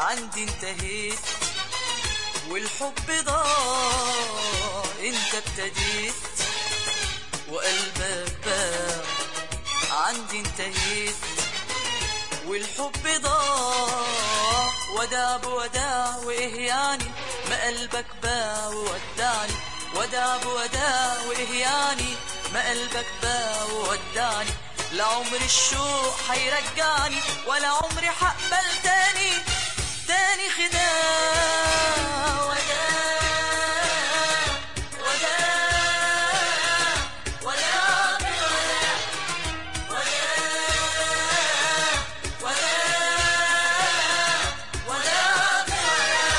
عندي انتهيت والحب ضاع، انت ابتديت وقلبك باع. عندي انتهيت والحب ضاع، وداع بوداع وايه يعني ما قلبك باع وودعني. وداع بوداع وايه يعني ما قلبك باع وودعني. لا عمر الشوق هيرجعني ولا عمري هقبل تاني خداع. وداع وداع وداع وداع وداع وداع وداع.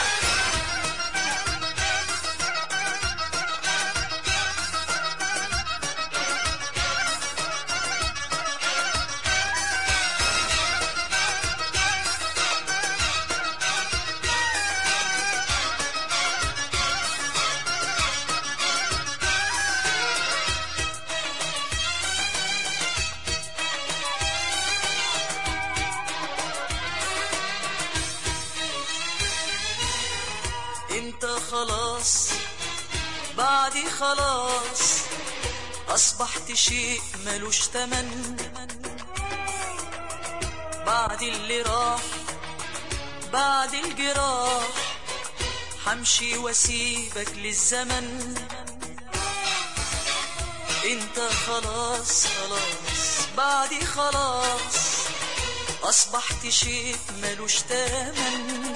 انت خلاص بعدي خلاص، اصبحت شيء ملوش تمن. بعد اللي راح بعد الجراح همشي واسيبك للزمن. انت خلاص بعدي خلاص، اصبحت شيء ملوش تمن.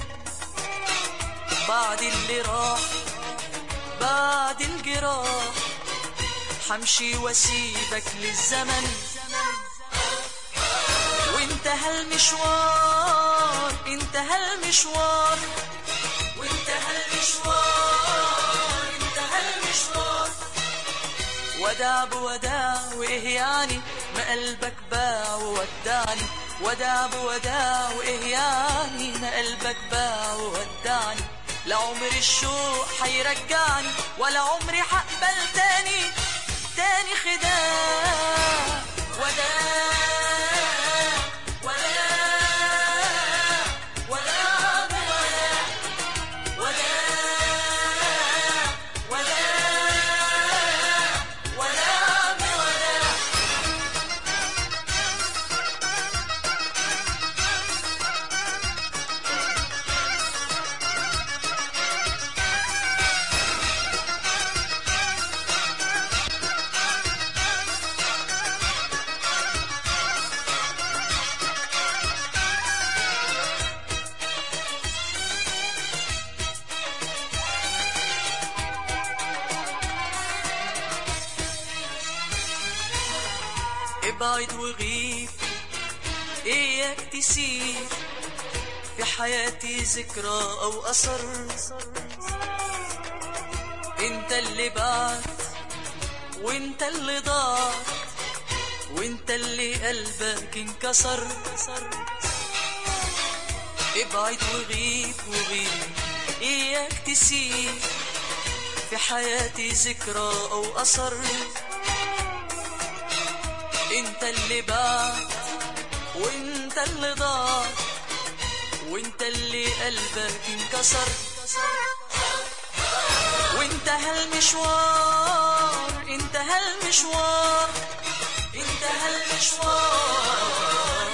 بعد اللي راح بعد الجراح همشي واسيبك للزمن. وانتهى المشوار انتهى المشوار وانتهى المشوار انتهى المشوار. وداع بوداع وايه يعني ما قلبك باع وودعني. وداع بوداع وايه يعني ما قلبك باع وودعني. لا عمر الشوق هيرجعني ولا عمري هقبل تاني خداع. وداع وداع وداع وداع وداع وداع وداع وداع. ابعد وغيب اياك تسيب في حياتي ذكرى او اثر. انت اللي بعت وانت اللي ضاع وانت اللي قلبك انكسر. ابعد وغيب اياك تسيب في حياتي ذكرى او اثر. انت اللي بعت وانت اللي ضاع وانت اللي قلبك انكسر. وانتهى المشوار انتهى المشوار انتهى المشوار.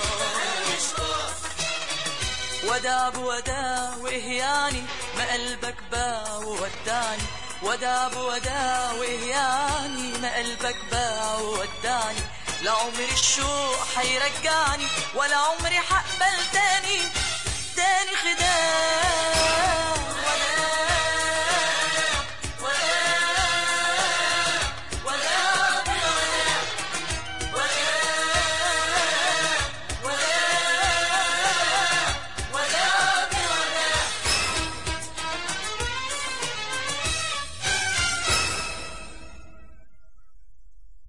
وداع بوداع وايه يعني ما قلبك باع وودعني. وداع بوداع وايه يعني ما قلبك باع وودعني. لا عمر الشوق هيرجعني ولا عمري هقبل تاني